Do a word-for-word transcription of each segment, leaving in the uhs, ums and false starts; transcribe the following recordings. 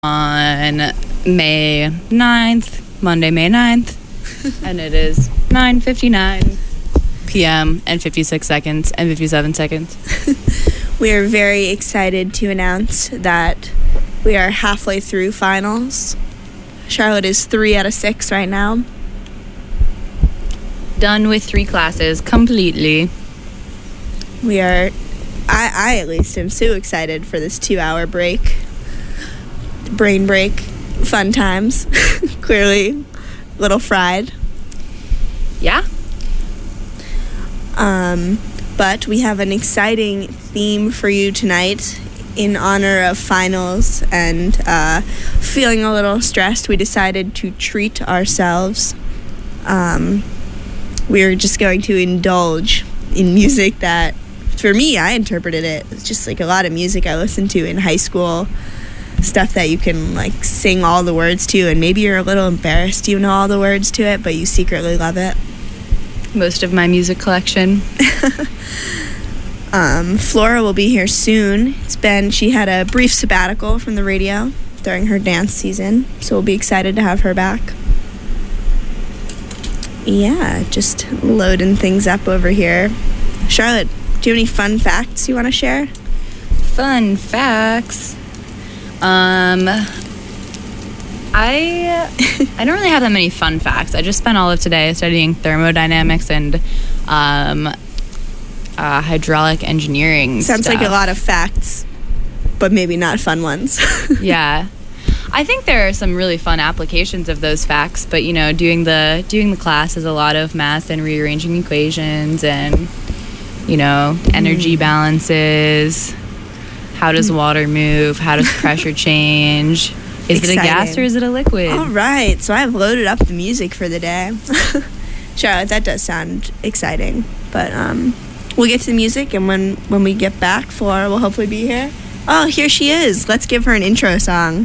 on May ninth, Monday, May ninth, and it is nine fifty-nine p.m. and fifty-six seconds and fifty-seven seconds. We are very excited to announce that we are halfway through finals. Charlotte is three out of six right now. Done with three classes completely. We are, I, I at least am so excited for this two-hour break. Brain break, fun times. Clearly, a little fried. Yeah. Um, but we have an exciting theme for you tonight. In honor of finals and uh, feeling a little stressed, we decided to treat ourselves. Um, we're just going to indulge in music that, for me, I interpreted it. It's just like a lot of music I listened to in high school. Stuff that you can like sing all the words to, and maybe you're a little embarrassed you know all the words to it, but you secretly love it. Most of my music collection. um, Flora will be here soon. It's been, she had a brief sabbatical from the radio during her dance season, so we'll be excited to have her back. Yeah, just loading things up over here. Charlotte, do you have any fun facts you want to share? Fun facts. Um, I I don't really have that many fun facts. I just spent all of today studying thermodynamics and um, uh, hydraulic engineering. Sounds stuff. like a lot of facts, but maybe not fun ones. Yeah, I think there are some really fun applications of those facts. But you know, doing the doing the class is a lot of math and rearranging equations and you know energy mm. balances. How does water move? How does pressure change? Is Exciting. It a gas or is it a liquid? All right, so I've loaded up the music for the day. Charlotte, that does sound exciting. But um, we'll get to the music, and when, when we get back, Flora will hopefully be here. Oh, here she is. Let's give her an intro song.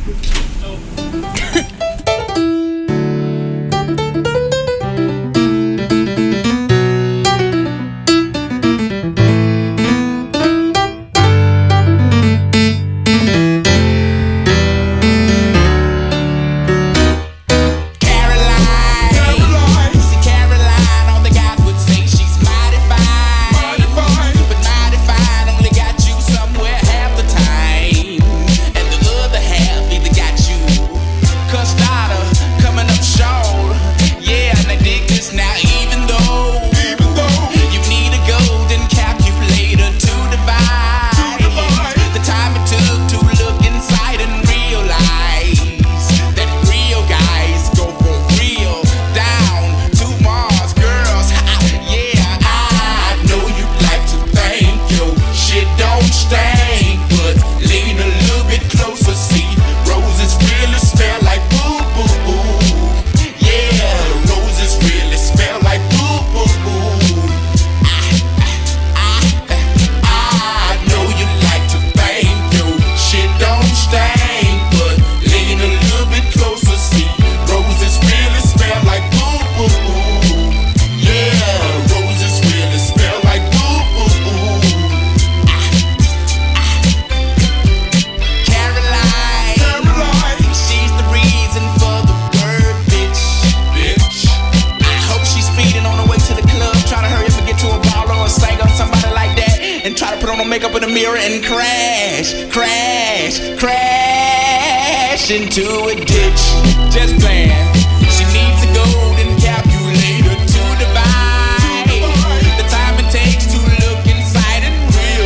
Into a ditch, just playing. She needs a golden calculator to divide the time it takes to look inside and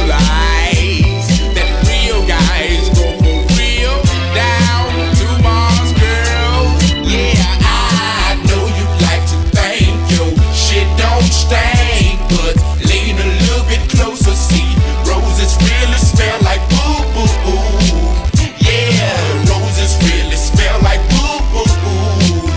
realize that real guys go for real down to Mars, girl. Yeah, I know you like to think your shit don't stink, but lean a little bit closer, see roses really smell like boo boo boo. Yeah, roses really smell like boo boo boo.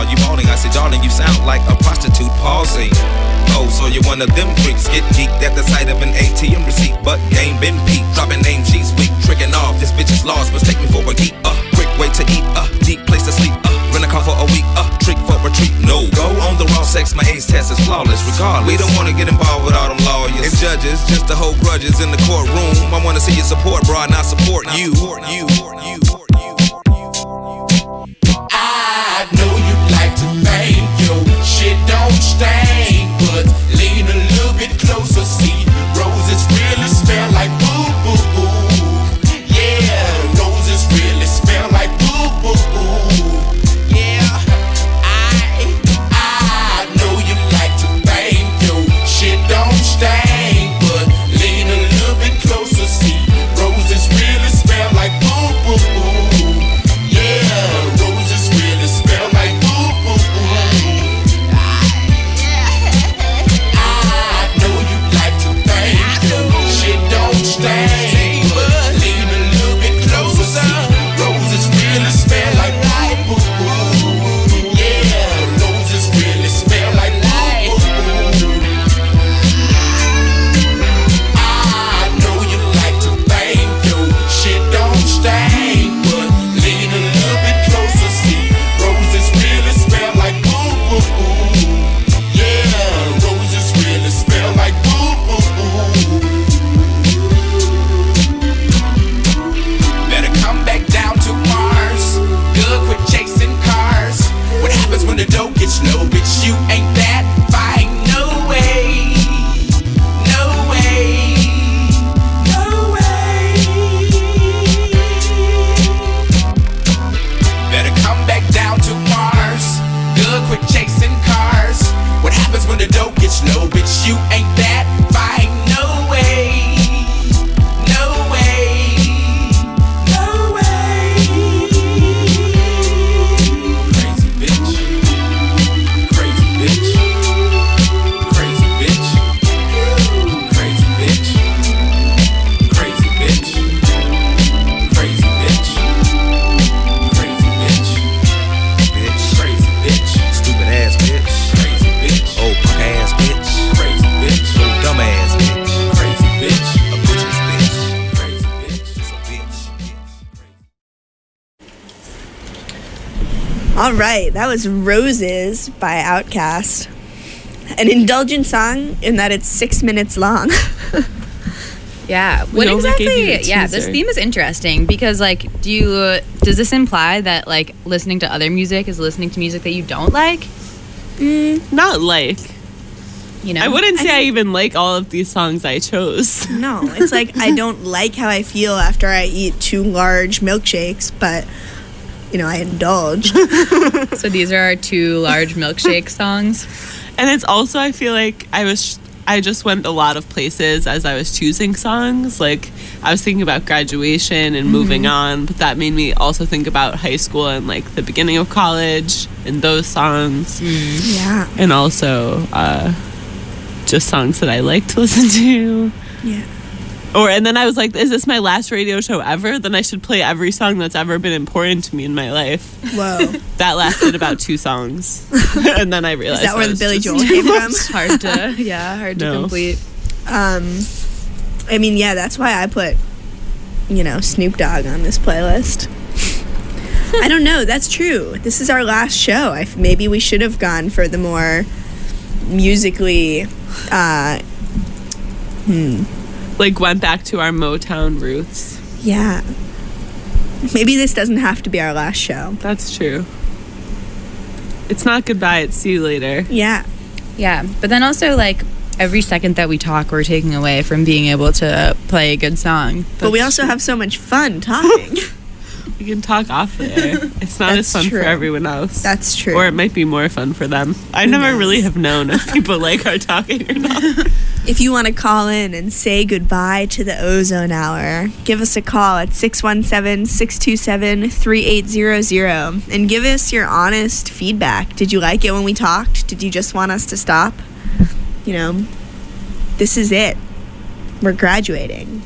you bawling. I say, darling, you sound like a prostitute pausing. Oh, so you're one of them freaks. Get geeked at the sight of an A T M receipt, but game been peaked. Dropping names, she's weak, tricking off. This bitch is lost, mistake me for a geek. Uh, quick way to eat. Uh, deep place to sleep. Uh, rent a car for a week. Uh, trick for retreat. No, go on the raw sex. My age test is flawless. Regardless, we don't wanna get involved with all them lawyers and judges, just to hold grudges in the courtroom. I wanna see your support, bro, not support you. You, you, you. I know you like to think your shit don't stain, but lean a little bit closer, see roses really smell like boo boo boo. Yeah, roses really smell like boo boo boo. Yeah, I I know you like to think your shit don't stain, but lean a little bit closer, see roses really smell like boo boo boo. Yeah, roses really smell like boo boo boo. I know you like to think your shit don't stain, but lean a little bit closer, see roses really smell like boo boo boo. Yeah, roses really smell like boo boo boo. I know you like to think your shit don't stain, but lean a little bit closer, see roses really smell like boo boo boo. Yeah, roses really smell like boo boo boo. Better come back down to Mars. Good, quit chasing cars. What happens when the dough gets low? Bitch, you ain't that fine. No way. No way. No way. Better come back down to Mars. Good, quit chasing cars. What happens when the dough gets low? Bitch, you ain't that fine. No way. No way. No way. Crazy bitch. Crazy bitch. Crazy bitch. Crazy bitch. Crazy bitch. Crazy bitch. Crazy bitch. Bitch, Crazy bitch. stupid ass bitch. Crazy bitch. Old punk ass bitch. Crazy bitch. Old dumb ass bitch. Crazy bitch. A bitch's bitch. Crazy bitch. It's a bitch. All right, that was Roses by Outkast. An indulgent song in that it's six minutes long. Yeah. What only exactly? gave you a Yeah, this teaser. theme is interesting because, like, do you does this imply that like listening to other music is listening to music that you don't like? Not like. You know, I wouldn't I say I, think- even like all of these songs I chose. No, it's like I don't like how I feel after I eat two large milkshakes, but you know, I indulge. So these are our two large milkshake songs. And it's also, I feel like I was, I just went a lot of places as I was choosing songs. Like, I was thinking about graduation and moving on, but that made me also think about high school and like the beginning of college and those songs. Yeah. And also uh, just songs that I like to listen to. Yeah. Or, and then I was like, is this my last radio show ever? Then I should play every song that's ever been important to me in my life. Whoa. That lasted about two songs. And then I Is realized that where the was Billy just- Joel came from? Hard to, yeah, hard to No. complete. Um, I mean, yeah, that's why I put, you know, Snoop Dogg on this playlist. I don't know. That's true. This is our last show. I, maybe we should have gone for the more musically, uh, hmm, like went back to our Motown roots. yeah. Maybe this doesn't have to be our last show. That's true. It's not goodbye, it's see you later. Yeah. Yeah, but then also like every second that we talk, we're taking away from being able to play a good song. But we also have so much fun talking. We can talk off there. It's not as That's fun true. for everyone else. That's true. Or it might be more fun for them. I Who never knows? really have known if people like our talking or not. If you want to call in and say goodbye to the Ozone Hour, give us a call at six one seven, six two seven, three eight zero zero and give us your honest feedback. Did you like it when we talked? Did you just want us to stop? You know, this is it. We're graduating.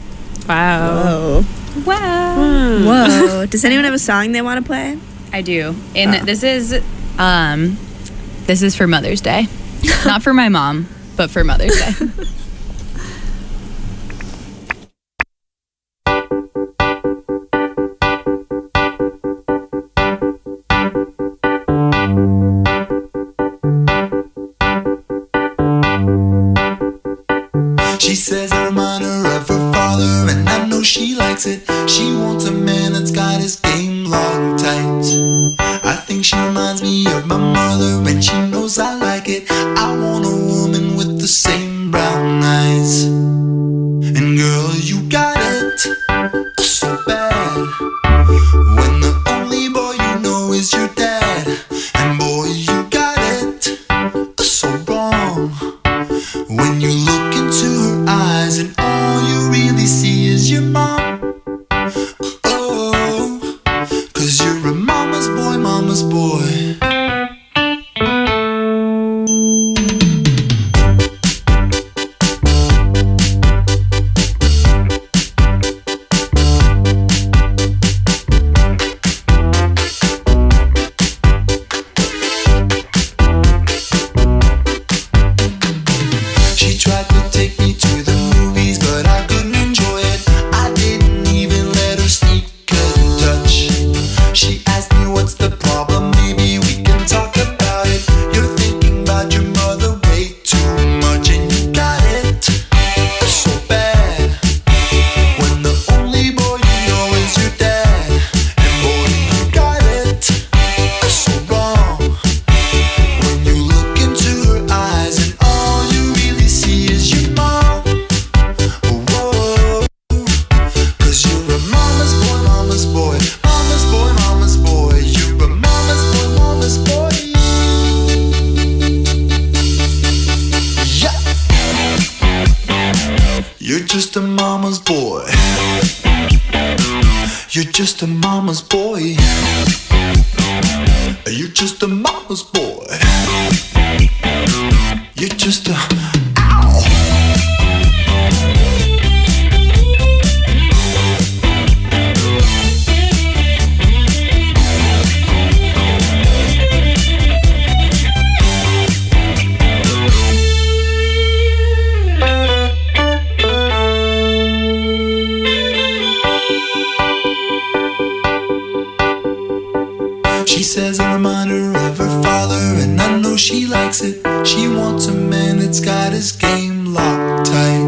Wow. Whoa. Wow. Whoa. Does anyone have a song they want to play? I do. And Oh. this is Um, this is for Mother's Day. Not for my mom, but for Mother's Day. She says a reminder of her father, and I know she likes it. She wants a man that's got his game locked tight. I think she reminds me of my mother, and she knows I like it. I want a woman with the same brown eyes. And girl, you got it so bad, when the only boy you know is your dad. And boy, you got it so wrong, when you look into her eyes and all you really see is your mom. Oh, 'cause you're a mama's boy, mama's boy. She tried to take me to the movies, but I couldn't enjoy it. I didn't even let her sneak a touch. She asked me what's the problem, maybe we can talk about it. You're thinking about your mother way too much, and you got it so bad, when the only boy you know is your dad. And boy, you got it so wrong, when you look into her eyes and all you really see is your mom. Whoa, 'cause you're a mama's boy, mama's boy, mama's boy, mama's boy. You're a mama's boy, mama's boy. Yeah, you're just a mama's boy. You're just a mama's boy. You're just a mama's boy. You're just a ow. She says a reminder of her father, and I know she likes it. She wants a man that's got his game locked tight.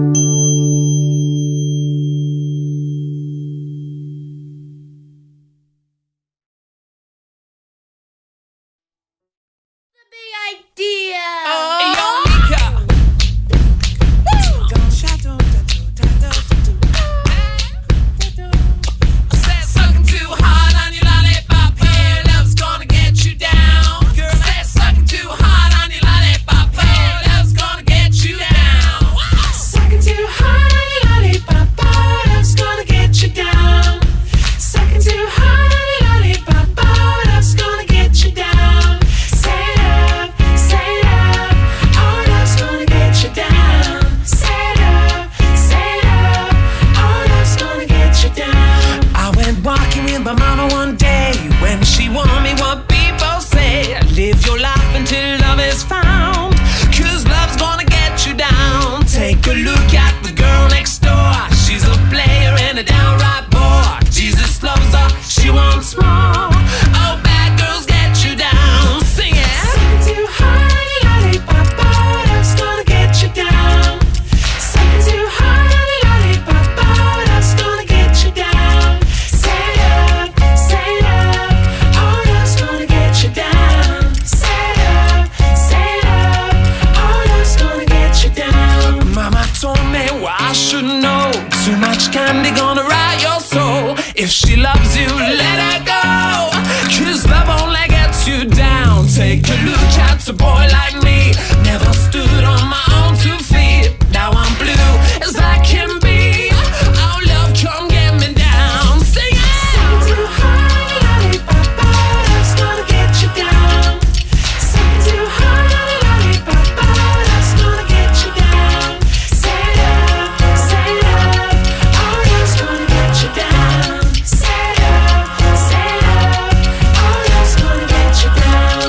Sucking too hard on your lollipop, hey, love's gonna get you down. Said sucking too hard on your lollipop, hey, love's gonna get you down. Sucking too hard on your lollipop, oh, love's gonna get you down. Sucking too hard on your lollipop, oh, love's gonna get you down. Say love, say love, oh, love's gonna get you down. Say love, say love, oh, love's gonna get you down. I went walking with my mama one day when she warned me what people say. Live your life until love is found, 'cause love's gonna get you down. Take a look at the girl next door. She's a player and a downright bore. Jesus loves her, she wants more. Oh, bad girls get you down. Sing it. Sucking too hard on your lollipop, oh, love's gonna get you down. Sucking too hard on your lollipop, oh, love's gonna get you down. Say love, say love, oh, love's gonna get you down. Say love, say love, oh, love's gonna get you down. Mama told me what I should know. Too much candy gonna rot your soul. If she loves you, let her go, 'cause love only gets you down. Take a look at a boy like me. Never stood on my own two feet. Now I'm blue as I can be. Oh, love, come get me down. Sing it. Sucking too hard on your lollipop, oh, love's gonna get you down. Sucking too hard on your lollipop, oh, love's gonna get you down. Say love, say love, oh, love's gonna get you down. Say love, say love, oh, love's gonna get you down.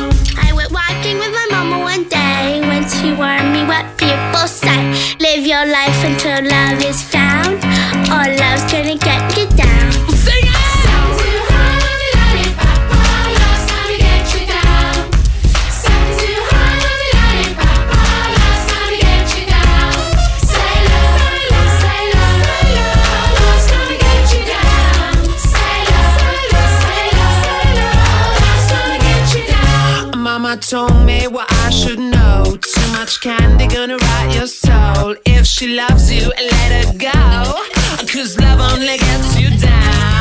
mama told me what I should know. Too much candy gonna rot your soul. If she loves you, let her go, 'cause love only gets you down.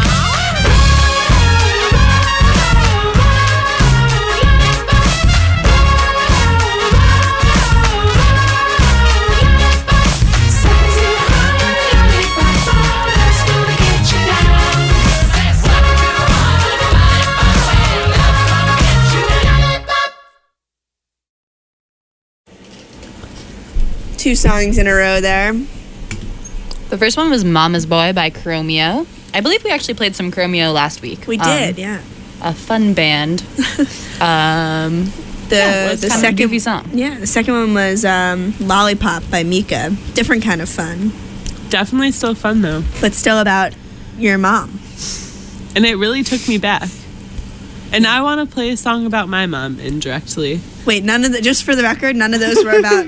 Two songs in a row there. The first one was Mama's Boy by Chromeo. I believe we actually played some Chromeo last week. We Um, did, yeah. A fun band. um, The yeah, it was the kind of a second goofy song. Yeah, the second one was um, Lollipop by Mika. Different kind of fun, Definitely still fun though. but still about your mom. And it really took me back. And I want to play a song about my mom indirectly. Wait, none of the just for the record, none of those were about.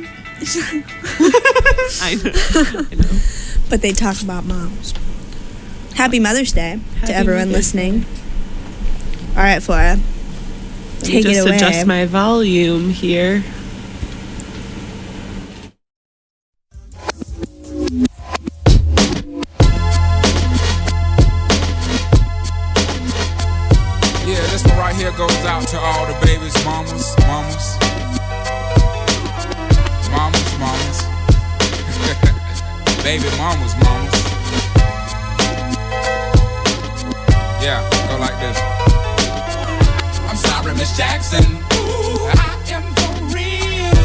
I know. I know. But they talk about moms. Happy Mother's Day Happy to everyone Mother's listening. All right, Flora, Let take me it just away. adjust my volume here. Yeah, this one right here goes out to all the babies, mamas, mamas. Mamas, mamas. Baby mamas, mamas. Yeah, go like this. I'm sorry, Miss Jackson. Ooh, I am for real.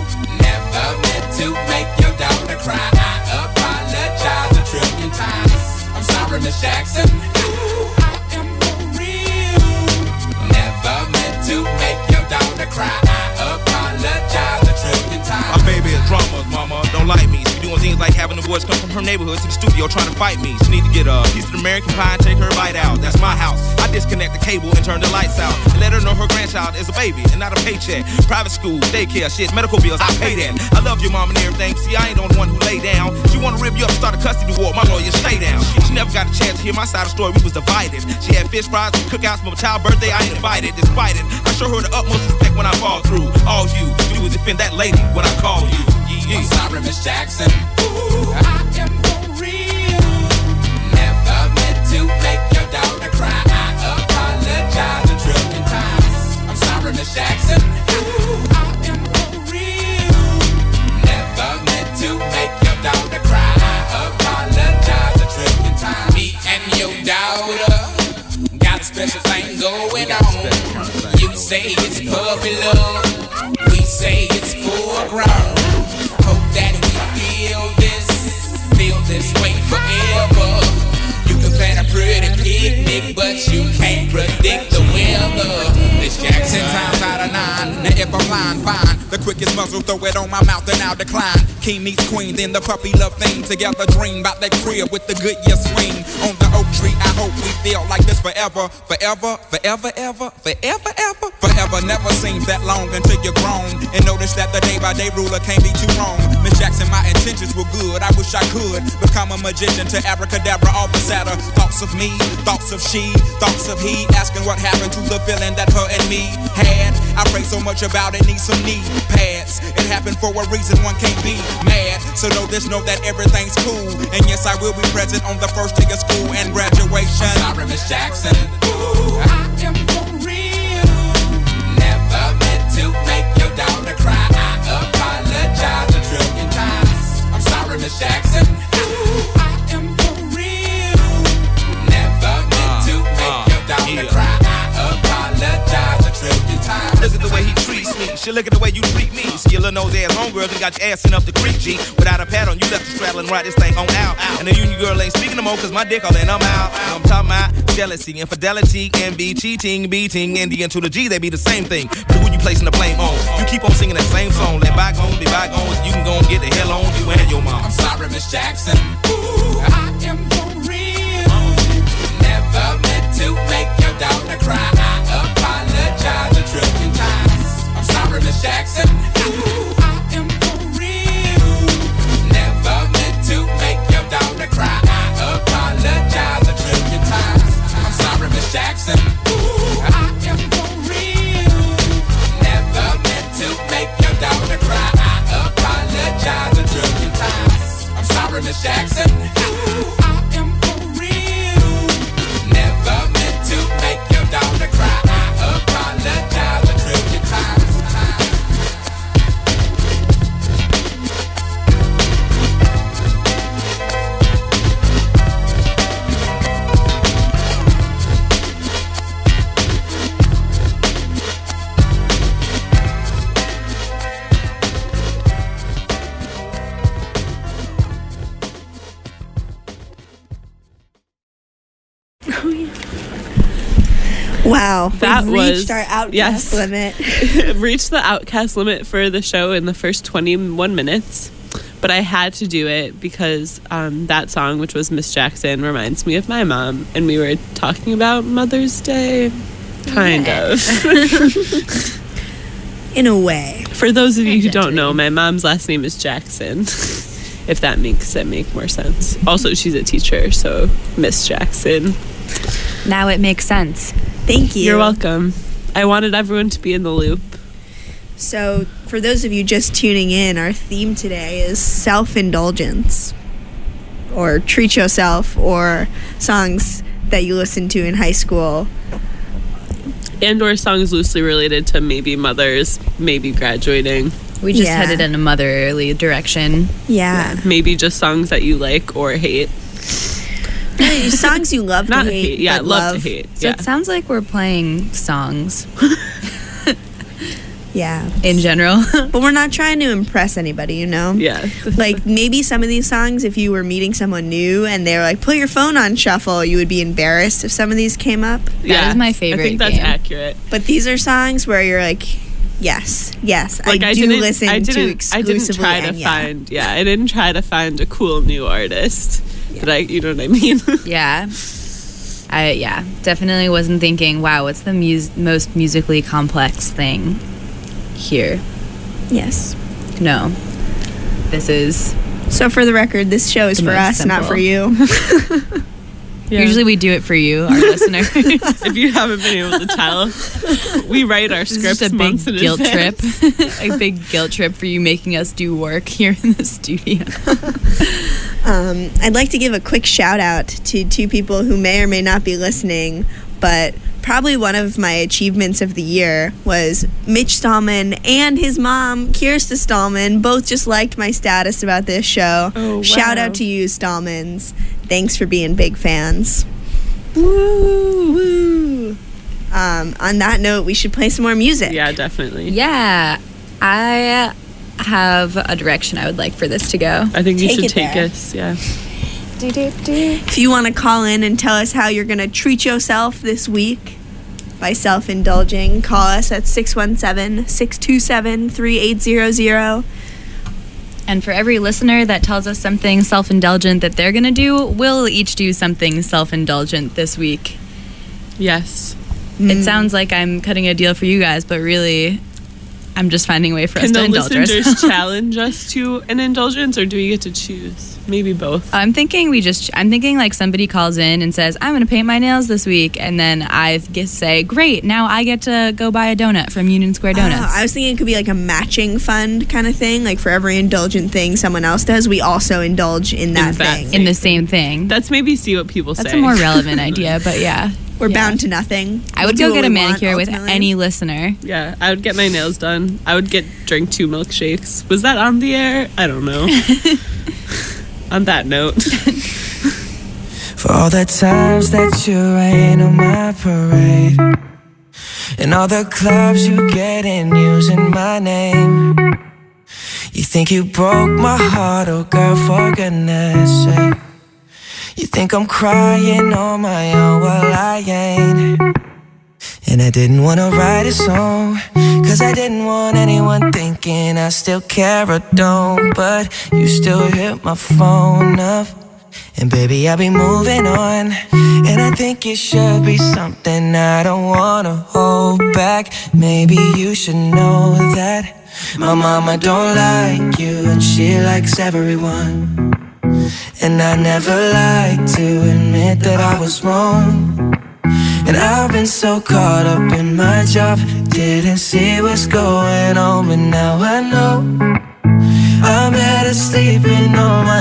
Never meant to make your daughter cry. I apologize a trillion times. I'm sorry, Miss Jackson. Ooh, I am for real. Never meant to make your daughter cry. I apologize a trillion times. My baby is drama, mama, don't like me. She doing things like having the boys come from her neighborhood to the studio trying to fight me. She need to get a piece of American pie and take her bite out. That's my house. I disconnect the cable and turn the lights out. And let her know her grandchild is a baby and not a paycheck. Private school, daycare, shit, medical bills, I pay that. I love your mom and everything. See, I ain't the only one who lay down. She wanna rip you up, start a custody war. My lawyer, stay down. She never got a chance to hear my side of the story. We was divided. She had fish fries and cookouts for my child's birthday. I ain't invited. Despite it, I show her the utmost respect when I fall through. All you do is defend that lady when I call you. Yeah. I'm sorry, Miss Jackson. Ooh, I am for real. Never meant to make your daughter cry. I apologize a trillion times. I'm sorry, Miss Jackson. Ooh, I am for real. Never meant to make your daughter cry. I apologize a trillion times. Me and your daughter got a special thing going on. You say it's puppy love. We say it's full grown. Hope that we feel this, feel this way forever. You can plan a pretty picnic, but you can't predict the weather. Miss Jackson times out of nine. Now if I'm lying, fine. The quickest muzzle, throw it on my mouth and I'll decline. King meets queen, then the puppy love thing. Together dream about that crib with the good year swing. On the oak tree, I hope we feel like this forever. Forever, forever, ever, forever, ever. Forever never seems that long until you're grown. And notice that the day by day ruler can't be too wrong. Miss Jackson, my intentions were good. I wish I could become a magician to abracadabra all the sadder. Thoughts of me, thoughts of she, thoughts of he. Asking what happened to the feeling that her and me had. I pray so much about it, need some knee pads. It happened for a reason, one can't be mad. So know this, know that everything's cool. And yes, I will be present on the first day of school and graduation. I'm sorry, Miss Jackson. Ooh, I am for real. Never meant to make your daughter cry. I apologize a trillion times. I'm sorry, Miss Jackson. Ooh, I am for real. Never meant to make your daughter cry. I apologize a trillion times. Look at the way he treats me. She look at the way you treat me. See your little nose ass homegirl, then got your ass in up the creek, G. Without a pad on, you left the straddle and ride this thing on out. And the union girl ain't speaking no more, cause my dick all in, I'm out. I'm talking about jealousy, infidelity, envy, cheating, beating, and the N to the G, they be the same thing. But who you placing the blame on? You keep on singing that same song. Let bygones be bygones, you can go and get the hell on you and your mom. I'm sorry, Miss Jackson. Ooh, I am for real. Never meant to make your daughter cry. I apologize a trillion times. I'm sorry, Miss Jackson. Ooh, I am for real. Never meant to make your daughter cry. I apologize a trillion times. I'm sorry, Miss Jackson. Ooh, I am for real. Miss Jackson. I am for real. Never meant to make your daughter cry. I apologize a trillion times. Wow, That we've was- reached our outcast yes. limit. Reached the outcast limit for the show in the first twenty-one minutes. But I had to do it because um, that song, which was Miss Jackson, reminds me of my mom. And we were talking about Mother's Day. Kind Yeah. of. In a way. For those of you who don't Tangentially. know, my mom's last name is Jackson. If that makes it make more sense. Also, she's a teacher, so Miss Jackson. Now it makes sense. Thank you. You're welcome. I wanted everyone to be in the loop. So, for those of you just tuning in, our theme today is self-indulgence, or treat yourself, or songs that you listened to in high school. And or songs loosely related to maybe mothers, maybe graduating. We just Yeah. headed in a motherly direction. Yeah. Maybe just songs that you like or hate. Really, songs you love Not to hate, hate, yeah, but love, to hate. So yeah. it sounds like we're playing songs Yeah. in general. But we're not trying to impress anybody, you know? Yeah. Like, maybe some of these songs, if you were meeting someone new and they were like, put your phone on shuffle, you would be embarrassed if some of these came up. yeah. is my favorite I think that's game. accurate. But these are songs where you're like, yes, yes, Like I I, do didn't listen I to didn't exclusively I didn't try to Enya. find yeah, I didn't try to find a cool new artist. That I you know what I mean? Yeah. I yeah, definitely wasn't thinking, wow, what's the mus- most musically complex thing here? Yes. No. This is So for the record, this show is The for most us, not simple. for you. Yeah. usually we do it for you, our listeners. if you haven't been able to tell, we write our This is scripts just a big months in guilt advance. trip. A big guilt trip for you making us do work here in the studio. Um, I'd like to give a quick shout out to two people who may or may not be listening, but probably one of my achievements of the year was Mitch Stallman and his mom, Kirsta Stallman, both just liked my status about this show. Oh, Shout wow. out to you, Stallmans. Thanks for being big fans. Woo woo. Um, on that note, we should play some more music. Yeah, definitely. Yeah. I have a direction I would like for this to go. I think you Take should it take there. us, yeah. If you want to call in and tell us how you're going to treat yourself this week by self-indulging, call us at six one seven, six two seven, three eight zero zero. And for every listener that tells us something self-indulgent that they're going to do, we'll each do something self-indulgent this week. Yes. It sounds like I'm cutting a deal for you guys, but really, I'm just finding a way for us Can to the indulge listeners ourselves. challenge us to an indulgence, or do we get to choose? Maybe both. I'm thinking we just, I'm thinking like somebody calls in and says, I'm going to paint my nails this week. And then I get say, great, now I get to go buy a donut from Union Square Donuts. Oh, I was thinking it could be like a matching fund kind of thing. Like for every indulgent thing someone else does, we also indulge in that In that thing. in the same thing. That's maybe see what people That's say. a more relevant idea, but yeah. We're Yeah. bound to nothing. I would We'll go do get a what we want, manicure with ultimately. any listener. Yeah, I would get my nails done. I would get drink two milkshakes. Was that on the air? I don't know. On that note, For all the times that you rain on my parade, and all the clubs you get in using my name. You think you broke my heart, oh girl, for goodness sake. You think I'm crying on my own, well I ain't. And I didn't wanna write a song, cause I didn't want anyone thinking I still care or don't. But you still hit my phone up, and baby I'll be moving on. And I think it should be something I don't wanna hold back. Maybe you should know that my mama don't like you, and she likes everyone. And I never like to admit that I was wrong. And I've been so caught up in my job, didn't see what's going on. But now I know I'm better sleeping on my own,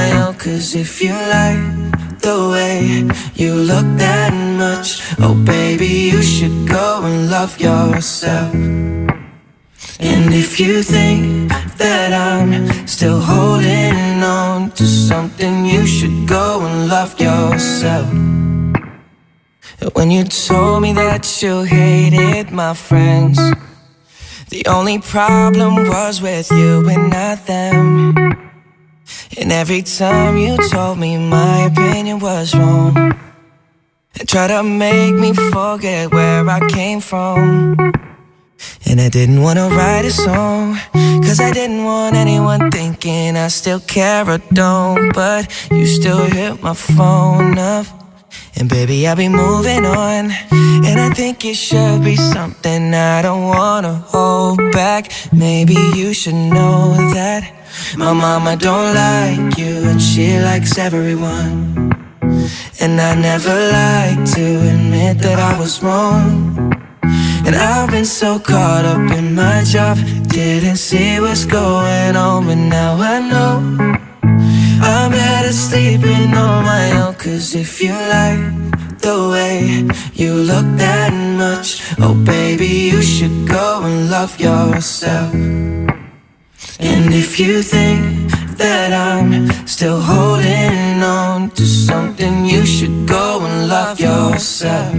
Cause if you like the way you look that much, oh baby, you should go and love yourself. And if you think that I'm still holding on to something, you should go and love yourself. When you told me that you hated my friends, the only problem was with you and not them. And every time you told me my opinion was wrong, and tried to make me forget where I came from. And I didn't want to write a song, cause I didn't want anyone thinking I still care or don't. But you still hit my phone up, and baby, I'll be moving on. And I think it should be something I don't wanna hold back. Maybe you should know that my mama don't like you, and she likes everyone. And I never like to admit that I was wrong. And I've been so caught up in my job, didn't see what's going on. But now I know I'm better sleeping on my own. Cause if you like the way you look that much, oh baby, you should go and love yourself. And if you think that I'm still holding on to something, you should go and love yourself.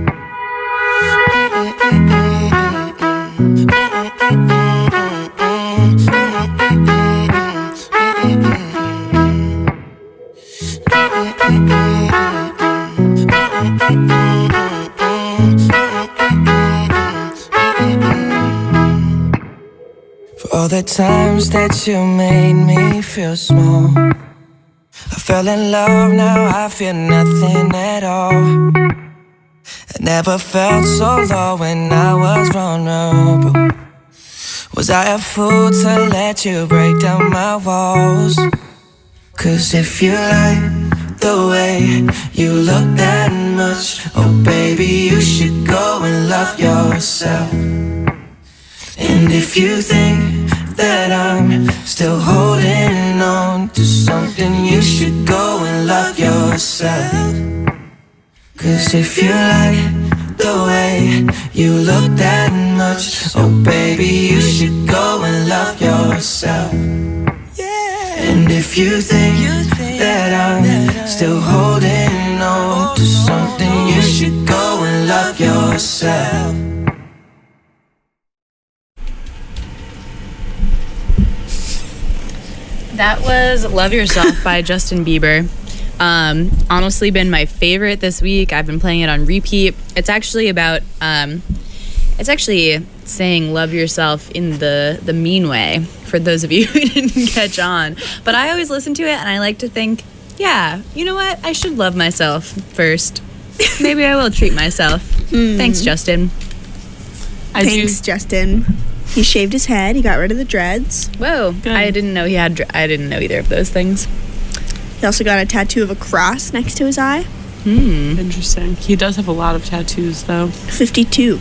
For all the times that you made me feel small, I fell in love, now I feel nothing at all. I never felt so low when I was vulnerable. Was I a fool to let you break down my walls? Cause if you like the way you look that much, oh baby, you should go and love yourself. And if you think that I'm still holding on to something, you should go and love yourself. Cause if you like the way you look that much, oh baby, you should go and love yourself. And if you think that I'm still holding on to something, you should go and love yourself. That was Love Yourself by Justin Bieber. Um, honestly been my favorite this week. I've been playing it on repeat. It's actually about, um, it's actually saying love yourself in the, the mean way, for those of you who didn't catch on. But I always listen to it and I like to think, yeah, you know what? I should love myself first. Maybe I will treat myself. Mm. Thanks, Justin. I Thanks, do. Justin. He shaved his head. He got rid of the dreads. Whoa. Good. I didn't know he had, dr- I didn't know either of those things. He also got a tattoo of a cross next to his eye. Hmm. Interesting. He does have a lot of tattoos, though. fifty-two.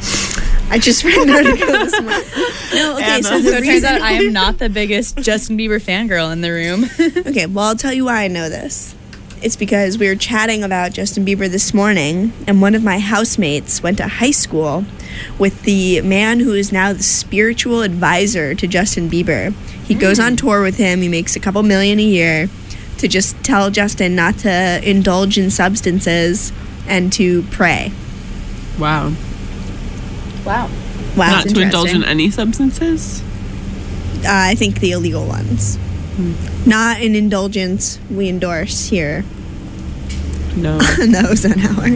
I just read an article this morning. No, okay, Anna. so the so it reason turns out I am not the biggest Justin Bieber fangirl in the room. Okay, well, I'll tell you why I know this. It's because we were chatting about Justin Bieber this morning, and one of my housemates went to high school with the man who is now the spiritual advisor to Justin Bieber. He mm. goes on tour with him. He makes a couple million a year to just tell Justin not to indulge in substances and to pray. Wow. Wow. Wow. Not to indulge in any substances? Uh, I think the illegal ones. Hmm. Not an indulgence we endorse here. No. No, Ozone Hour.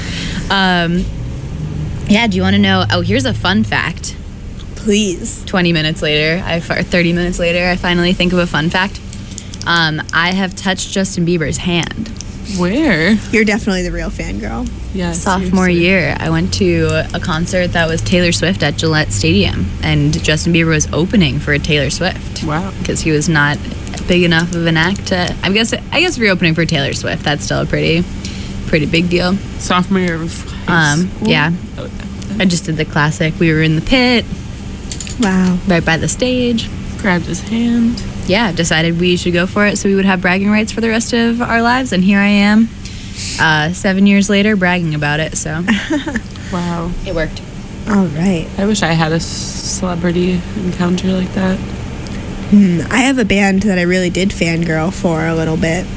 Um, yeah, do you want to know? Oh, here's a fun fact. Please. twenty minutes later, I, or thirty minutes later, I finally think of a fun fact. Um, I have touched Justin Bieber's hand. Where? You're definitely the real fangirl. Yeah. Sophomore seriously. year, I went to a concert that was Taylor Swift at Gillette Stadium, and Justin Bieber was opening for Taylor Swift. Wow. Because he was not big enough of an act to. I guess. I guess if you're opening for Taylor Swift, that's still a pretty, pretty big deal. Sophomore year of high Um. school? Yeah. Oh, I just did the classic. We were in the pit, Wow. right by the stage. grabbed his hand. yeah, decided we should go for it so we would have bragging rights for the rest of our lives. And here I am, uh, seven years later, bragging about it. So Wow. it worked. All right. I wish I had a celebrity encounter like that. Hmm, I have a band that I really did fangirl for a little bit.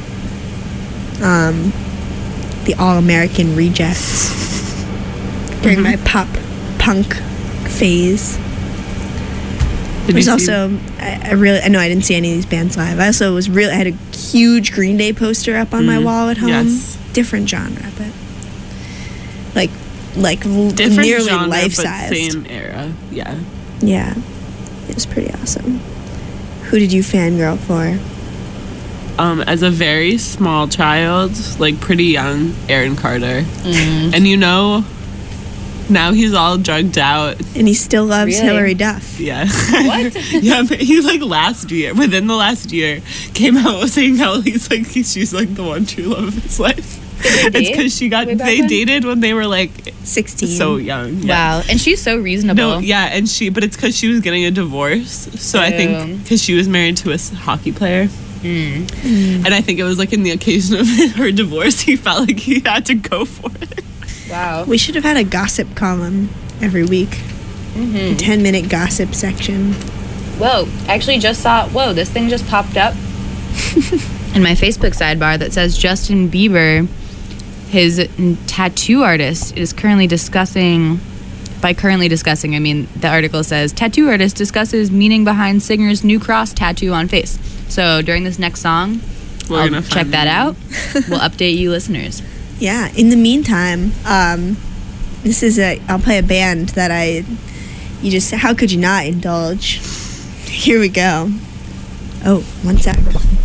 Um, the All American Rejects. During my pop punk phase. Did There's you see- also, I, I really, I know I didn't see any of these bands live. I also was really, I had a huge Green Day poster up on my Mm, wall at home. yes. Different genre, but like, like l- different nearly genre, life but sized. same era. Yeah. Yeah, it was pretty awesome. Who did you fangirl for? Um, as a very small child, like pretty young, Aaron Carter. Mm. And you know, now he's all drugged out. And he still loves Really? Hillary Duff. Yeah. What? Yeah, but he like last year, within the last year, came out saying how he's like he's, she's like the one true love of his life. Did they It's date because she got way back they when? dated when they were like sixteen. so young. Yeah. Wow. And she's so reasonable. No, yeah, and she, but it's because she was getting a divorce. So I think Ew. because she was married to a s- hockey player. Mm. And I think it was like in the occasion of her divorce, he felt like he had to go for it. Wow. We should have had a gossip column every week. Mm-hmm. A ten minute gossip section. Whoa, I actually just saw, whoa, this thing just popped up in my Facebook sidebar that says Justin Bieber, his n- tattoo artist, is currently discussing, by currently discussing, I mean, the article says, tattoo artist discusses meaning behind singer's new cross tattoo on face. So during this next song, We're I'll gonna check find that them. out. We'll update you listeners. Yeah. In the meantime, um, this is a. I'll play a band that I. You just. How could you not indulge? Here we go. Oh, one sec.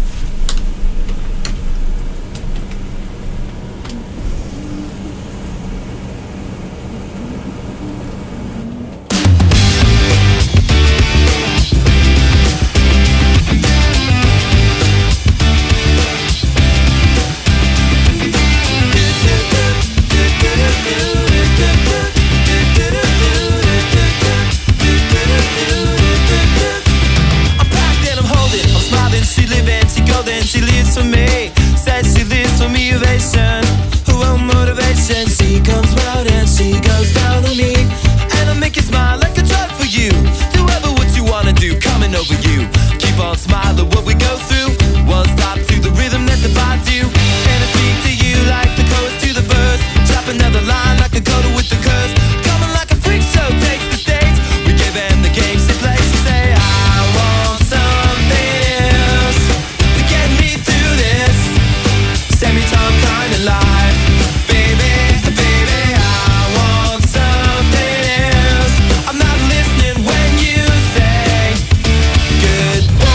I'm packed and I'm holding, I'm smiling, she living, she golden, she lives for me. Says she lives for me, ovation, her own motivation. She comes round and she goes down on me, and I make you smile like a drug for you. Do ever what you wanna do, coming over you. Keep on smiling what we go through. One stop to the rhythm that divides you, and I speak to you like the chorus to the verse. Drop another line like a coda with the curse. Coming like a freak show takes the stage. We give them the game she plays. She say I want something else to get me through this semi-time kind of life, baby, baby. I want something else. I'm not listening when you say goodbye.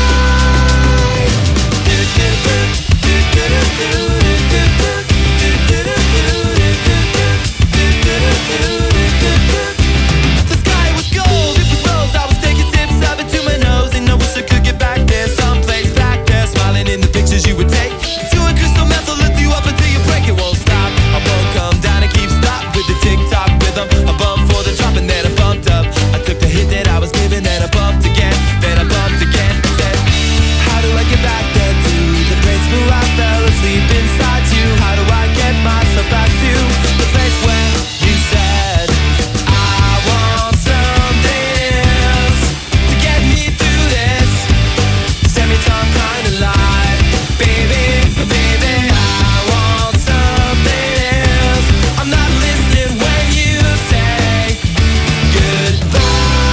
The sky was gold, it was rose. I was taking sips of it to my nose, and I wish I could get back there, someplace back there, smiling in the pictures you would take. Doing crystal meth will lift you up until you break. It won't stop. I won't come down and keep stop with the tick-tock rhythm. I bumped for the drop and then I bumped up. I took the hit that I was given, then I bumped again, then I bumped again. Said, how do I get back there to the place where I fell asleep inside you? How do I get myself back to the place where you said I want something else to get me through this semi-time kind of life, baby, baby. I want something else. I'm not listening when you say goodbye.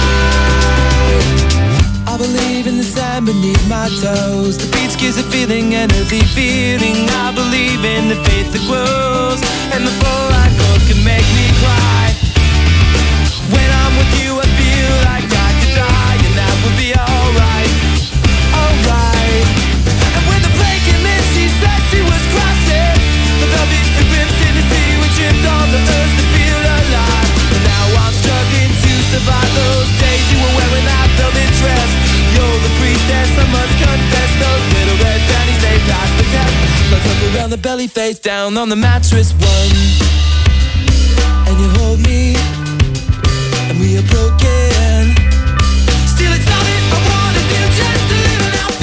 I believe in the sand beneath my toes. The beach gives a feeling, an earthy feeling. I believe in the faith that grows, and the full I go can make me cry. When I'm with you, I feel like I could die, and that would be alright, alright. And when the plane came in, she said she was crossing the velvet ribbons in the sea. We tripped on the earth to feel alive, and now I'm struggling to survive those days you were wearing that velvet dress. You're the priestess, I must confess. Those little red panties, they passed the test. So I took around the belly, face down on the mattress one, and you hold me, and we are broken. Still it's all that I wanna do, just to live it out.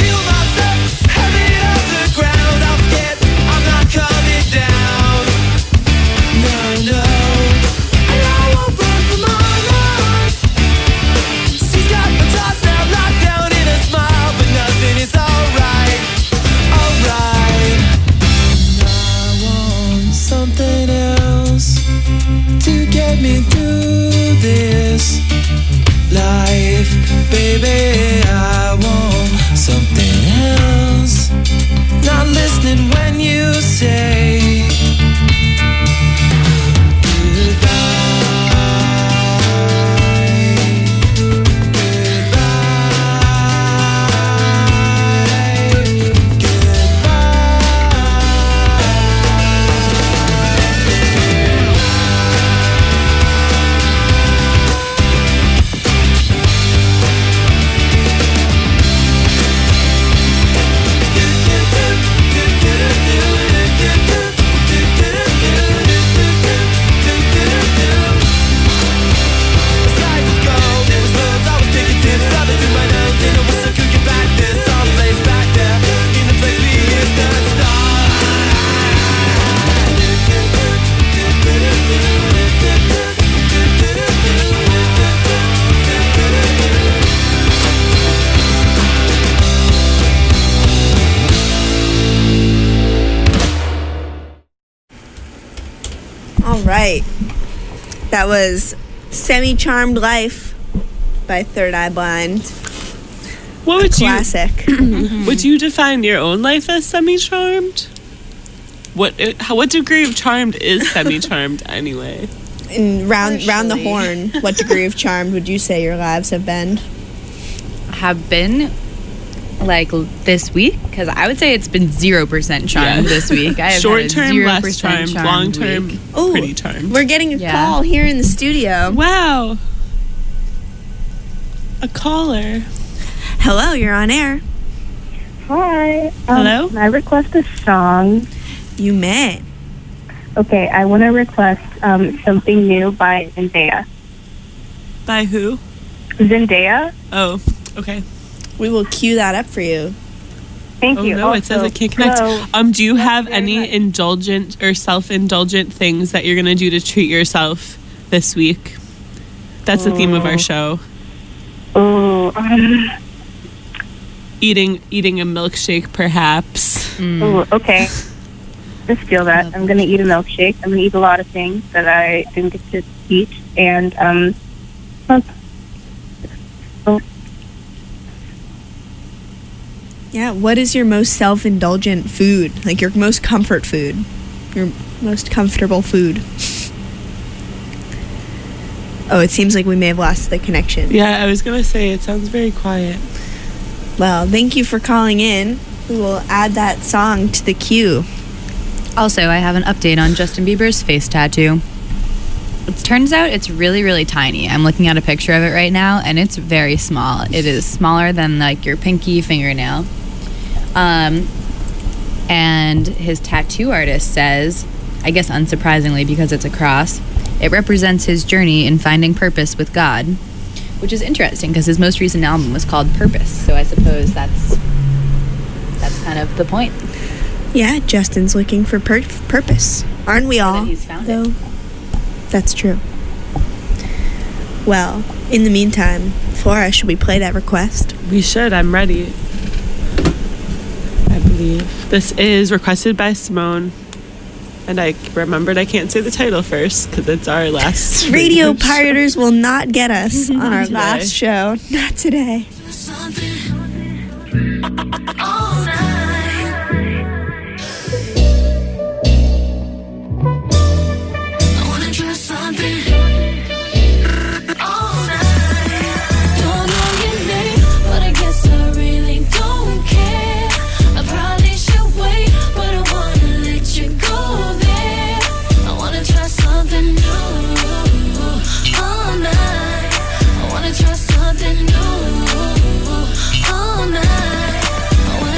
baby, I want something else. Not listening when you say All right. That was Semi-Charmed Life by Third Eye Blind. What would Classic. you would you define your own life as semi-charmed? What how, what degree of charmed is semi-charmed anyway? In round round the Partially. horn, what degree of charmed would you say your lives have been? Have been like l- this week? Because I would say it's been zero percent charmed Yeah. this week. I have Short had a term, zero less percent charmed. Long term, week. Ooh, pretty charmed. We're getting a Yeah. call here in the studio. Wow, a caller. Hello, you're on air. Hi. Um, Hello? Can I request a song? You may. Okay, I want to request um, Something New by Zendaya. By who? Zendaya? Oh, okay. We will cue that up for you. Thank Oh you. no, it says Also, it can't connect. hello. Um, do you have very any much. indulgent or self-indulgent things that you're gonna do to treat yourself this week? That's the theme of our Oh. show. Ooh, um, Eating, eating a milkshake, perhaps. ooh, okay. Just feel that. I'm going to eat a milkshake. I'm going to eat a lot of things that I didn't get to eat. And, um, oh, Yeah, what is your most self-indulgent food? Like your most comfort food? Your most comfortable food? Oh, it seems like we may have lost the connection. Yeah, I was gonna say it sounds very quiet. Well, thank you for calling in. We will add that song to the queue. Also, I have an update on Justin Bieber's face tattoo. It turns out it's really, really tiny. I'm looking at a picture of it right now, and it's very small. It is smaller than like your pinky fingernail. Um, and his tattoo artist says, I guess unsurprisingly because it's a cross, it represents his journey in finding purpose with God, which is interesting because his most recent album was called Purpose. So I suppose that's that's kind of the point. Yeah, Justin's looking for pur- purpose. Aren't we So all? that he's found though? it. That's true. Well, in the meantime, Flora, should we play that request? We should. I'm ready. I believe this is requested by Simone, and I remembered I can't say the title first because it's our last Radio show. Pirators will not get us on our today. last show. Not today. Something new all night. I wanna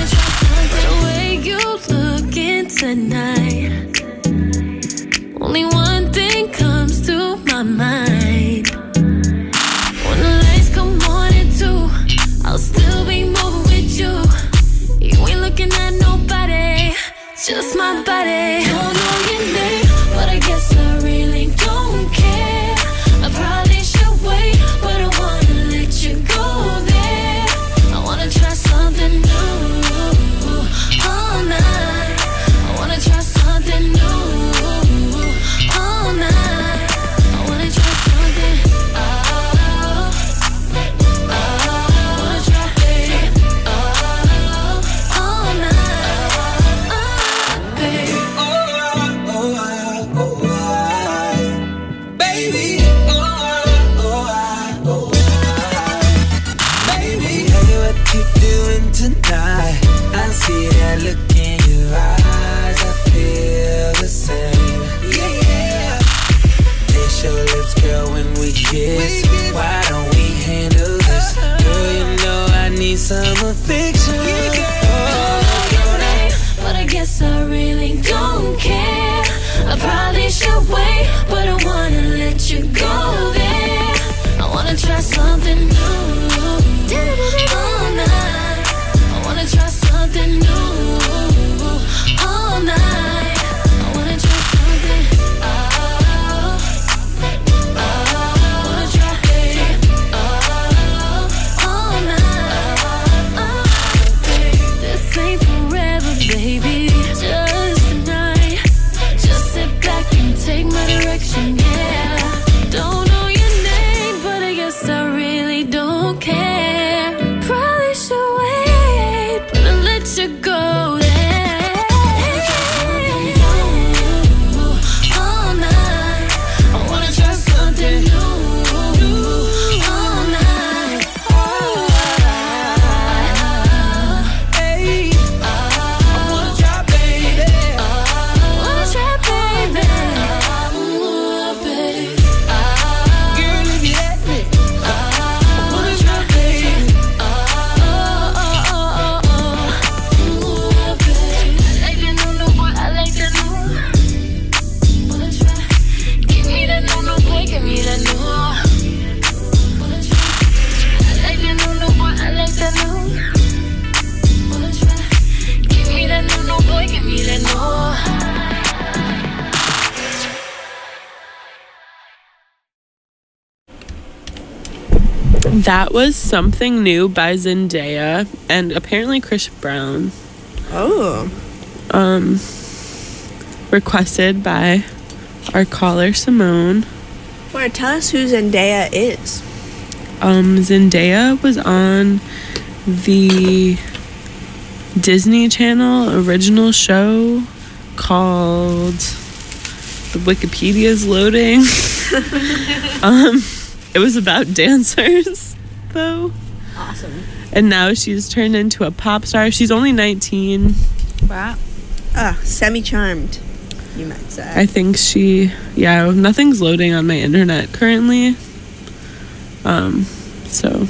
That was Something New by Zendaya and apparently Chris Brown. Oh. Um, requested by our caller Simone. Laura, tell us who Zendaya is. Um, Zendaya was on the Disney Channel original show called the Wikipedia's loading. um, it was about dancers, though. Awesome. And now she's turned into a pop star. She's only nineteen. Wow. Ah, semi-charmed, you might say. I think she, yeah, nothing's loading on my internet currently. Um, so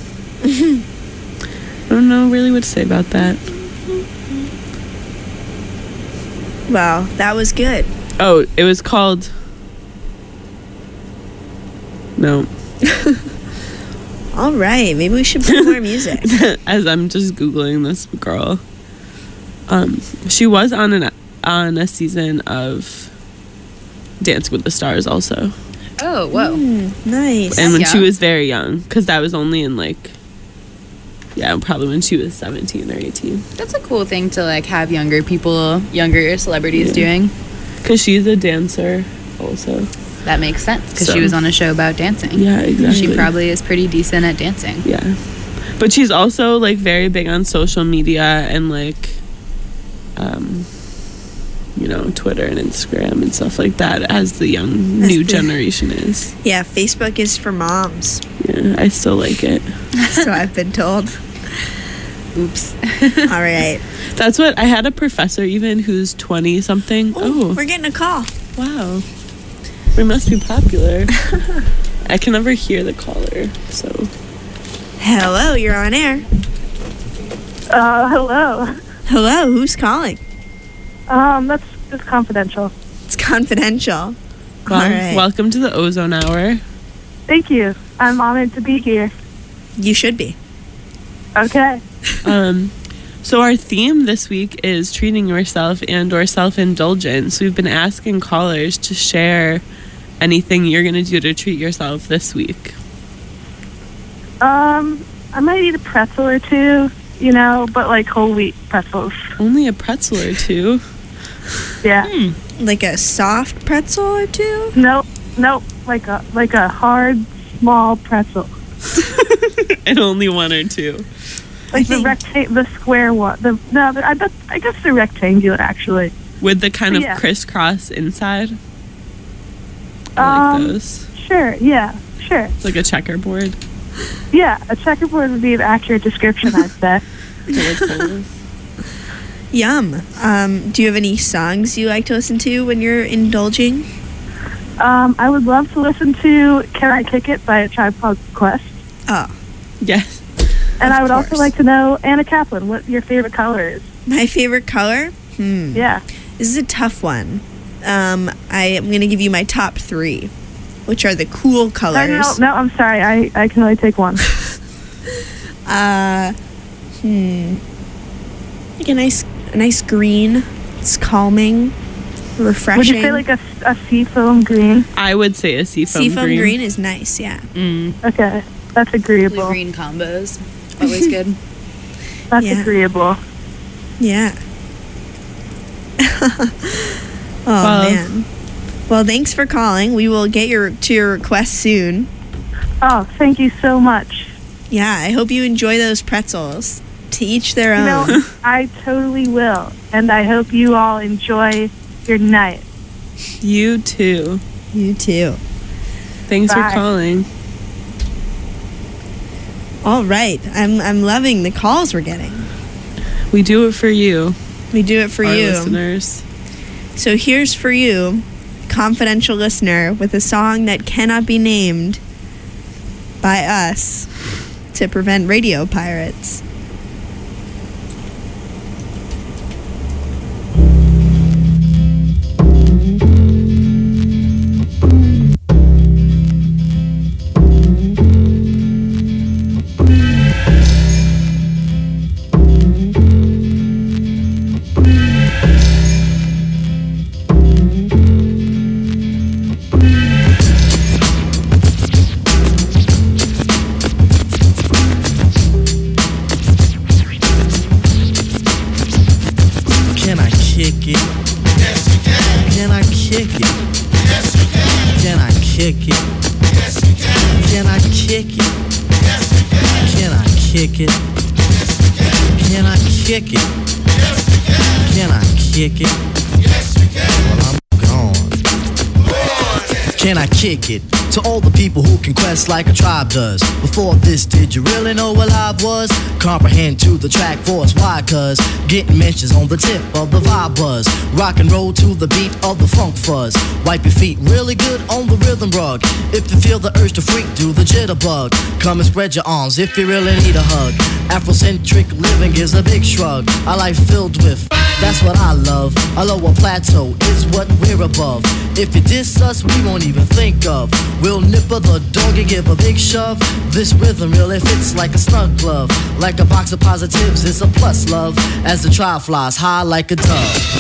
I don't know really what to say about that. Well, that was good. Oh, it was called. No. All right, maybe we should play more music. As I'm just googling this girl. Um, she was on an on a season of Dance with the Stars also. Oh, whoa. Mm, nice. And when That's she young. was very young, because that was only in like, yeah, probably when she was seventeen or eighteen. That's a cool thing to like have younger people, younger celebrities Yeah. doing. Because she's a dancer also. That makes sense because So- she was on a show about dancing. Yeah, exactly. She probably is pretty decent at dancing. Yeah. But she's also like very big on social media and like, um, you know, Twitter and Instagram and stuff like that, as the young As new the- generation is. Yeah, Facebook is for moms, Yeah, I still like it. so I've been told. Oops. All right. That's what I had a professor even who's twenty something. Oh, Oh, we're getting a call. wow. We must be popular. I can never hear the caller, so. Hello, you're on air. Uh, hello. Hello, who's calling? Um, that's just confidential. It's confidential. Well, All right. welcome to the Ozone Hour. Thank you. I'm honored to be here. You should be. Okay. Um, so our theme this week is treating yourself and or self-indulgence. We've been asking callers to share anything you're going to do to treat yourself this week. Um, I might eat a pretzel or two, you know, but like whole wheat pretzels. Only a pretzel or two. Yeah. Like a soft pretzel or two? Nope. Nope. Like a like a hard, small pretzel. And only one or two. Like the think- recta- the square one. The no, the, I, bet- I guess the rectangular actually. With the kind of Yeah. crisscross inside. I like Um, those. Sure. Yeah. Sure. It's like a checkerboard. Yeah. A checkerboard would be an accurate description, I'd say. Yum. Um, do you have any songs you like to listen to when you're indulging? Um, I would love to listen to "Can I Kick It" by A Tribe Called Quest, Oh, Yes. and Of I would also course. like to know, Anna Kaplan, what your favorite color is. my favorite color? Hmm. Yeah. This is a tough one. Um, I am going to give you my top three, which are the cool No, colors. no, no, no, I'm sorry. I, I can only take one. Uh, hmm. Like a nice, a nice green. It's calming, refreshing. Would you say like a, a seafoam green? I would say a seafoam, seafoam green. green. is nice? Yeah. Mm. Okay, that's agreeable. Blue green combos. Always good. That's Yeah. agreeable. Yeah. Oh Well- man. Well, thanks for calling. We will get your to your request soon. Oh, thank you so much. Yeah, I hope you enjoy those pretzels. To each their You own. know, I totally will, and I hope you all enjoy your night. You too. You too. Thanks Bye. for calling. All right. I'm I'm loving the calls we're getting. We do it for you, We do it for our you. listeners. So here's for you, confidential listener, with a song that cannot be named by us to prevent radio pirates. kick it? Can I kick it? Can I kick it? Well, I'm gone. Can I kick it? To all the people who can quest like a tribe does. Before this, did you really know what I was? Comprehend to the track force, why? Cause getting mentions on the tip of the vibe buzz. Rock and roll to the beat of the funk fuzz. Wipe your feet really good on the rhythm rug. If you feel the urge to freak, do the jitterbug. Come and spread your arms if you really need a hug. Afrocentric living is a big shrug. A life filled with, that's what I love. A lower plateau is what we're above. If you diss us, we won't even think of. We'll nipper the dog and give a big shove. This rhythm really fits like a snug glove. Like a box of positives, it's a plus, love. As the trial flies high like a dove.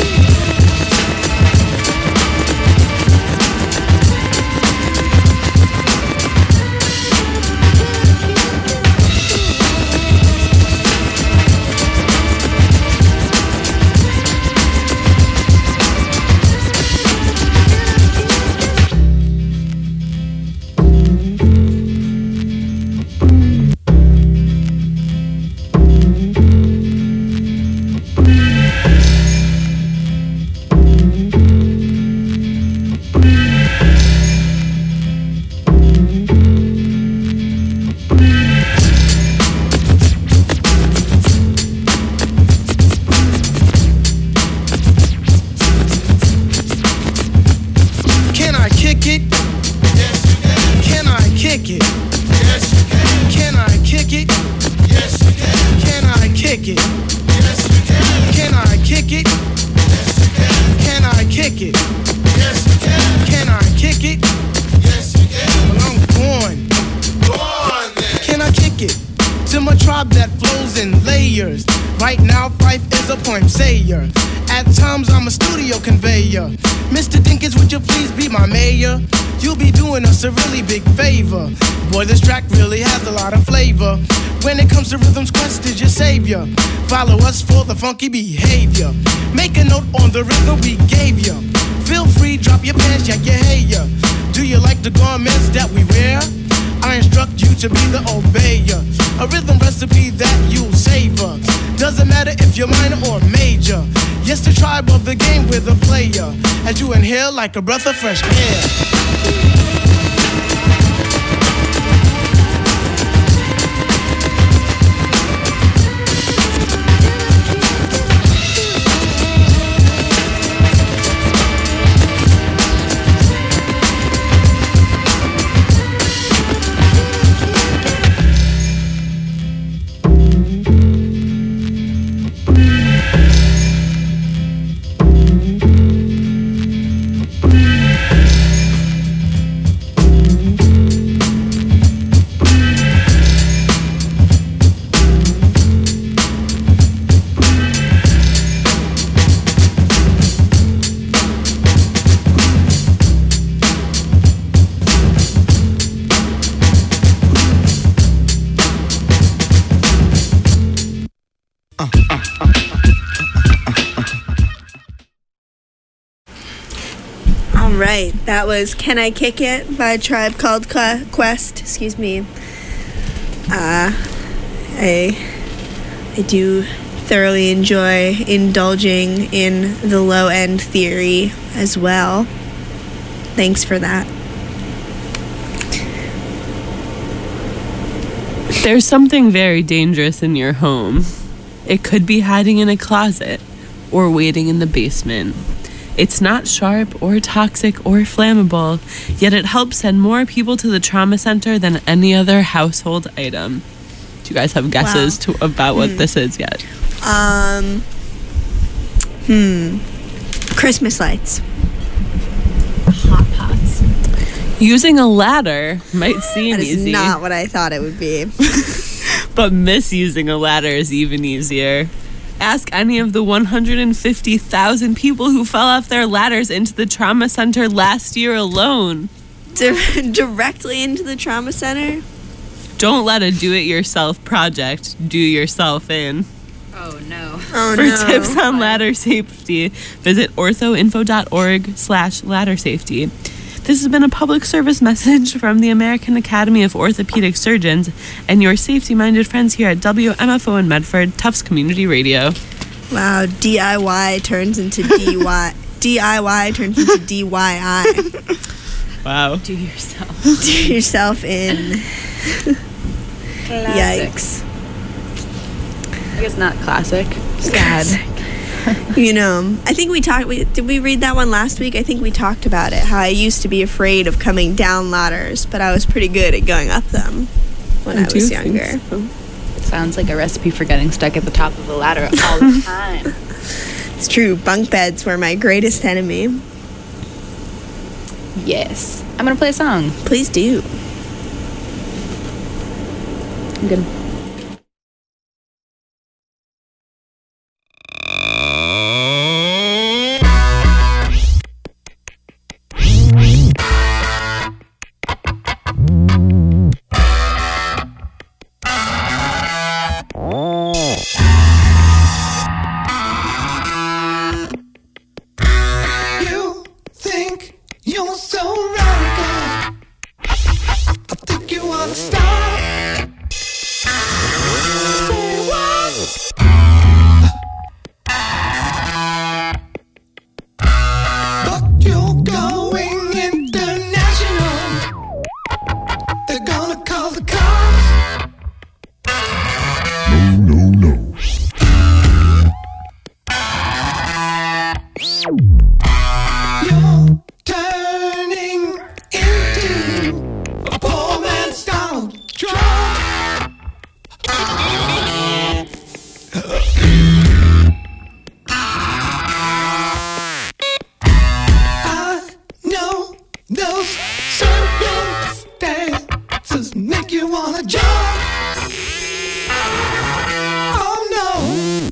Mister Dinkins, would you please be my mayor? You'll be doing us a really big favor. Boy, this track really has a lot of flavor. When it comes to Rhythm's Quest is your savior. Follow us for the funky behavior. Make a note on the rhythm we gave you. Feel free, drop your pants, yank your hair. Do you like the garments that we wear? I instruct you to be the obeyer. A rhythm recipe that you'll savor. Doesn't matter if you're minor or major. Yes, the tribe of the game with a player. As you inhale like a breath of fresh air. Right, that was Can I Kick It by Tribe Called Quest. Excuse me. Uh, I, I do thoroughly enjoy indulging in the low end theory as well. Thanks for that. There's something very dangerous in your home. It could be hiding in a closet or waiting in the basement. It's not sharp or toxic or flammable, yet it helps send more people to the trauma center than any other household item. Do you guys have guesses wow. to, about what hmm. this is yet? Um, hmm. Christmas lights. Hot pots. Using a ladder might seem that is easy. Not what I thought it would be. But misusing a ladder is even easier. Ask any of the one hundred fifty thousand people who fell off their ladders into the trauma center last year alone. Di- directly into the trauma center? Don't let a do-it-yourself project do yourself in. Oh, no. Oh, For no. tips on ladder safety, visit orthoinfo.org slash ladder safety. This has been a public service message from the American Academy of Orthopedic Surgeons and your safety-minded friends here at W M F O in Medford, Tufts Community Radio. Wow, D I Y turns into D Y. D I Y turns into D Y I. Wow. Do yourself. Do yourself in. Classic. Yikes. I guess not classic. Sad. You know, I think we talked, we, did we read that one last week? I think we talked about it, how I used to be afraid of coming down ladders, but I was pretty good at going up them when I, I was younger. So. Sounds like a recipe for getting stuck at the top of the ladder all the time. It's true. Bunk beds were my greatest enemy. Yes. I'm going to play a song. Please do. I'm good. You think you're so radical. I think you wanna stop. Say what? But you're going international. They're gonna call the cops. No, no, no. You're turning into a poor man's Donald Trump. I know those circumstances make you wanna jump. Oh no.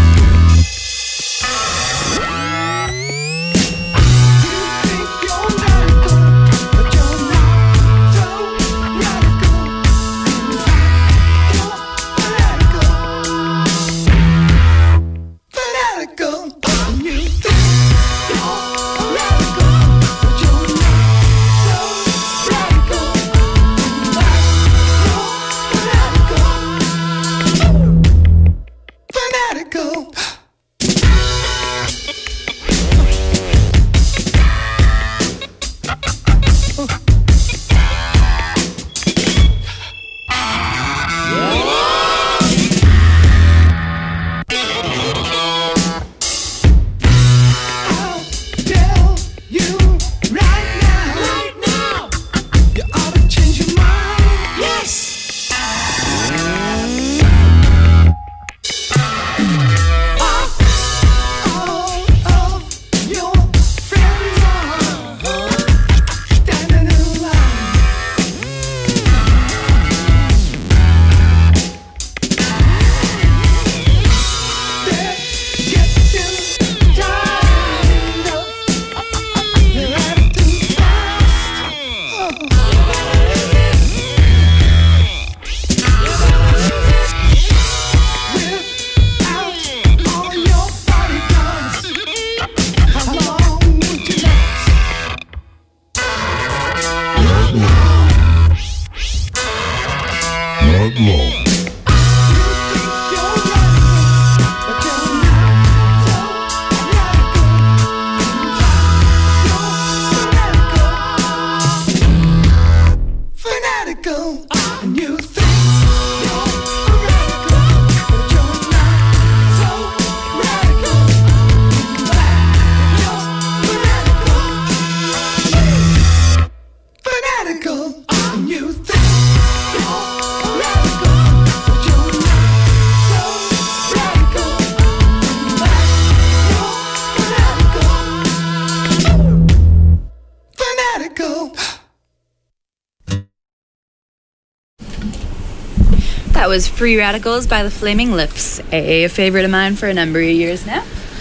That was Free Radicals by the Flaming Lips, a favorite of mine for a number of years now.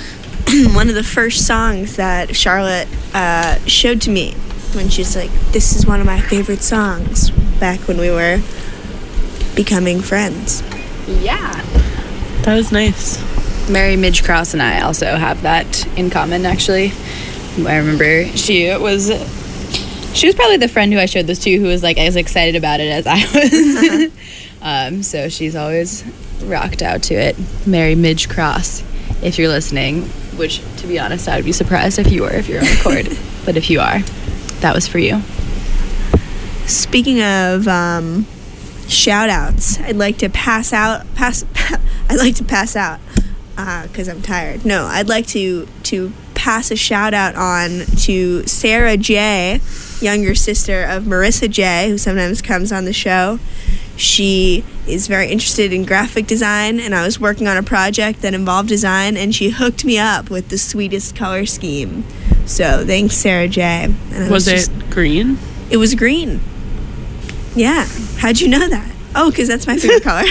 One of the first songs that Charlotte uh, showed to me when she's like, this is one of my favorite songs, back when we were becoming friends. Yeah. That was nice. Mary Midge Krause and I also have that in common, actually. I remember she was She was probably the friend who I showed this to who was like as excited about it as I was. um, so she's always rocked out to it. Mary Midge Cross, if you're listening, which, to be honest, I would be surprised if you were, if you're on record. But if you are, that was for you. Speaking of um, shout outs, I'd like to pass out, pass, I'd like to pass out because uh, I'm tired. No, I'd like to, to pass a shout out on to Sarah J., younger sister of Marissa J., who sometimes comes on the show. She is very interested in graphic design, and I was working on a project that involved design, and she hooked me up with the sweetest color scheme. So thanks, Sarah J. And I Was, was it just- green? It was green. Yeah. How'd you know that? Oh, because that's my favorite color.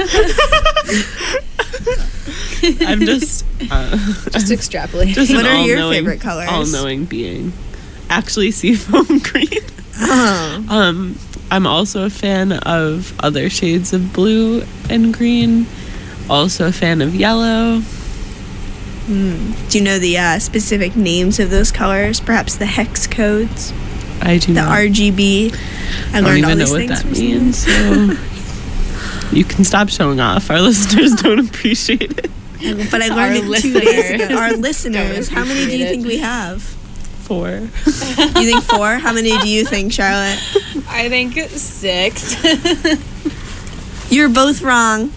I'm just uh, Just extrapolating. just an What are your all-knowing- favorite colors? All-knowing being. Actually, seafoam green. Oh. Um, I'm also a fan of other shades of blue and green. Also a fan of yellow. Mm. Do you know the uh, specific names of those colors? Perhaps the hex codes? I do The not. R G B? I I don't learned all even know these what things that recently. means. So you can stop showing off. Our listeners don't appreciate it. But I Our learned it two listeners days ago. Our listeners, how many do you appreciate think it. we have? Four. You think four? How many do you think, Charlotte? I think six. You're both wrong.